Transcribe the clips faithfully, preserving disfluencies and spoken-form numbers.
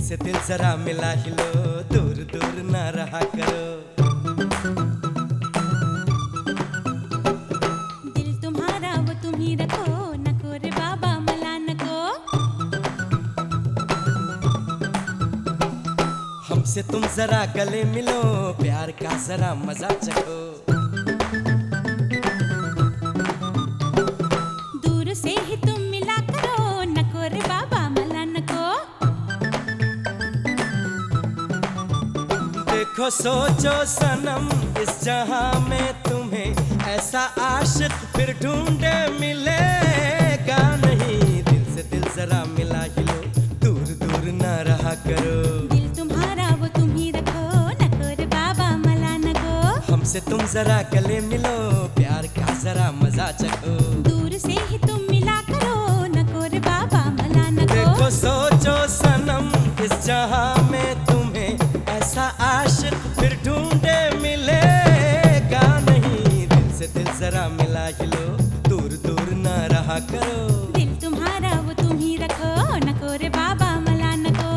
से दिल जरा मिला ही लो, दूर दूर ना रहा करो। दिल तुम्हारा वो तुम ही रखो, नको रे बाबा मला नको। हमसे तुम जरा गले मिलो, प्यार का जरा मजा चखो। दूर से ही तुम मिला करो, नको रे बाबा मला नको। देखो सोचो सनम, इस जहां में तुम्हें ऐसा आशिक फिर ढूंढे मिलेगा नहीं। दिल से दिल जरा मिला ही लो, दूर दूर ना रहा करो। दिल तुम्हारा वो तुम ही रखो, नको रे बाबा मला नको। हमसे तुम जरा गले मिलो, प्यार का जरा मजा चखो। दूर से ही तुम मिला करो, नको रे बाबा मला नको। देखो सोचो सनम, इस जहां में तुम्हें ऐसा आशिक फिर ढूंढे मिलेगा नहीं। दिल से दिल जरा मिला ही लो, दूर दूर ना रहा करो। दिल तुम्हारा वो तुम ही रखो, नको रे बाबा मला नको।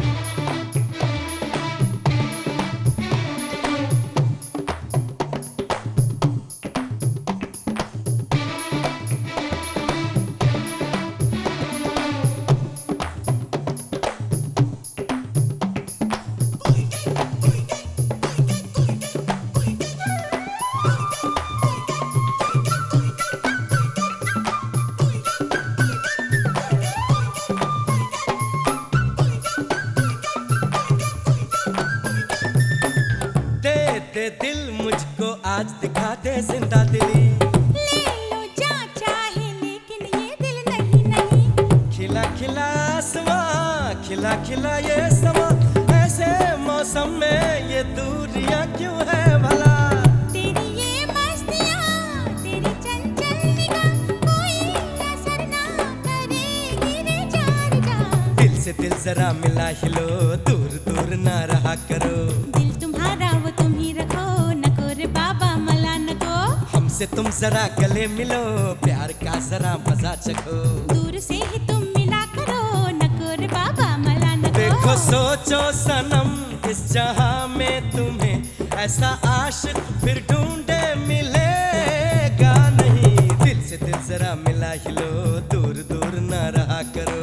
दे दिल मुझको आज दिखा दे जिंदा दिली। ले लो जा चाहे लेकिन ये दिल नहीं नहीं। खिला खिला आसमां, खिला खिला ये समा, ऐसे मौसम में ये दूरियां क्यों है भला। तेरी ये मस्तियाँ, तेरी चंचल निगाह, कोई असर ना करेगी रे जार जा। दिल से दिल जरा मिला ही लो, दूर दूर ना रहा करो। दिल तुम्हारा वो तुम ही रखो, नको रे बाबा मला नको। हमसे तुम जरा गले मिलो, प्यार का जरा मजा चखो। दूर से ही तुम मिला करो, नको रे बाबा मला नको। देखो सोचो सनम, इस जहां में तुम्हें ऐसा आशिक फिर ढूंढे मिलेगा नहीं। दिल से दिल जरा मिला ही लो, दूर दूर ना रहा करो।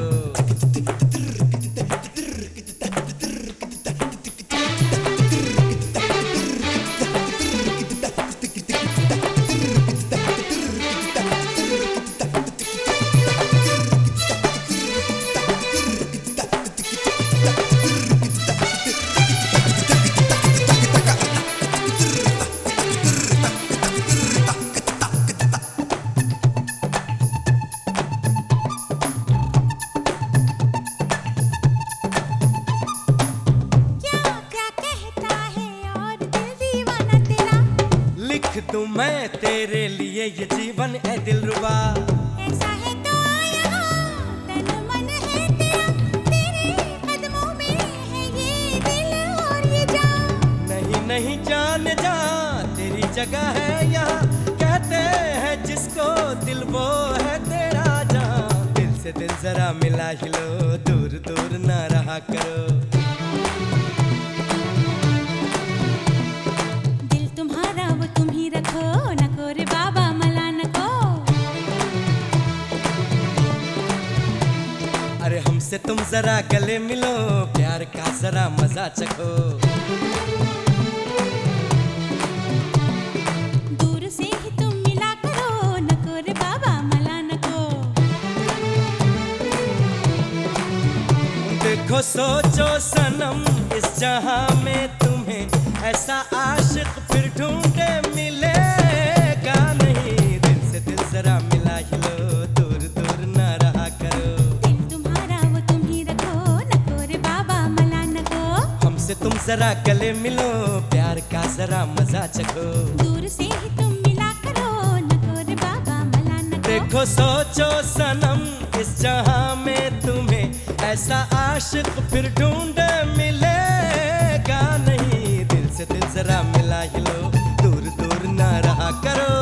लिख दूं मैं तेरे लिए ये जीवन ए दिलरुबा। ऐसा है तो यहाँ तन मन है तेरा, तेरे कदमों में है ये दिल और ये जान। नहीं नहीं जान जा, तेरी जगह है यहाँ, कहते हैं जिसको दिल वो है तेरा जान। दिल से दिल जरा मिला ही लो, दूर दूर ना रहा करो। दिल तुम्हारा वो तुम ही रखो, नको रे बाबा मला नको। अरे हमसे तुम जरा गले मिलो, प्यार का जरा मजा चखो। दूर से ही तुम मिला करो, नको रे बाबा मला नको। देखो सोचो सनम, इस जहां में तुम्हें ऐसा आशिक फिर ढूंढे मिलेगा नहीं। दिल से दिल जरा मिला ही लो, दूर दूर ना रहा करो। दिल तुम्हारा वो तुम ही रखो, नको रे बाबा मला नको। हमसे तुम जरा गले मिलो, प्यार का जरा मजा चखो। दूर से ही तुम मिला करो, नको रे बाबा मला नको। देखो सोचो सनम, इस जहां में तुम्हें ऐसा आशिक फिर ढूंढे मिलेगा नहीं। दिल से दिल जरा मिला ही लो, दूर दूर ना रहा करो।